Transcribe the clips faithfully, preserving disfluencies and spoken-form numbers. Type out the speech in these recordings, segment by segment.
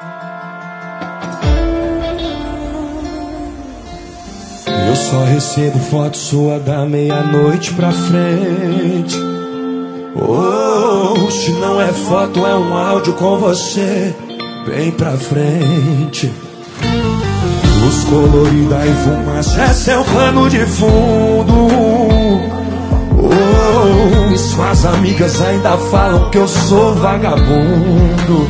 Eu só recebo foto sua da meia-noite pra frente. Oh, se não é foto, é um áudio com você bem pra frente. Luz colorida e fumaça, é seu pano de fundo. Oh, e suas amigas ainda falam que eu sou vagabundo.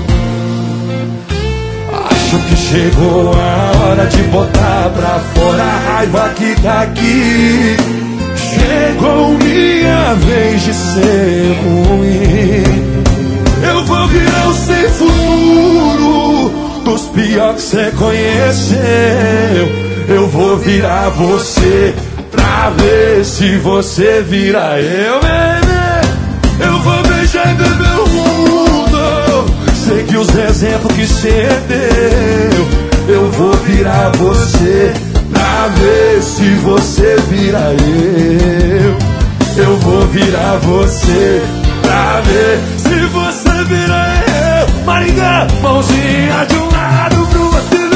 Acho que chegou a hora de botar pra fora a raiva que tá aqui. Chegou minha vez de ser ruim. Eu vou virar o sem futuro dos piores que cê conheceu. Eu vou virar você pra ver se você vira eu, bebê. Eu vou beijar e beber o mundo, seguir os exemplos que cê deu. Eu vou virar você pra ver se você vira eu. Eu vou virar você pra ver se você vira eu. Maringá, mãozinha de um lado pro outro.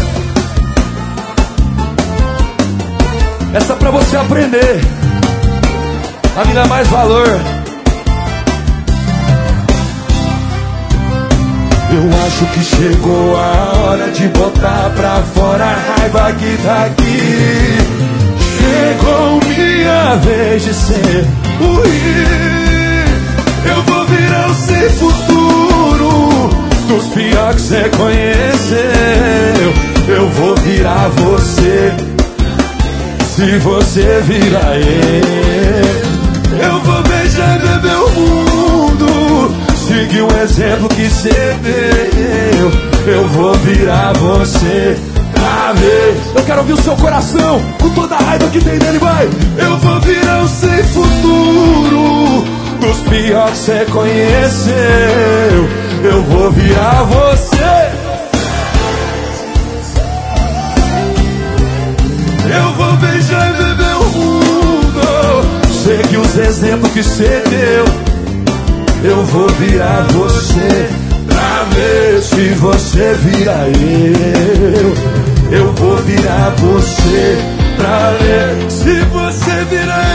Essa é pra você aprender a me dar mais valor. Eu acho que chegou a hora de botar pra fora a raiva que tá aqui. Chegou minha vez de ser ruim. Eu vou virar o sem futuro dos piores que cê conheceu. Eu vou virar você se você virar eu. Eu vou beijar e beber o mundo, seguir um exemplo que cê deu. Eu vou virar você pra ver. Eu quero ouvir o seu coração com toda a raiva que tem nele, vai. Eu vou virar o sem futuro dos piores que cê conheceu. Eu vou virar você. Eu vou beijar e beber o mundo, seguir os exemplos que cê deu. Eu vou virar você pra ver se você vira eu. Eu vou virar você pra ver se você vira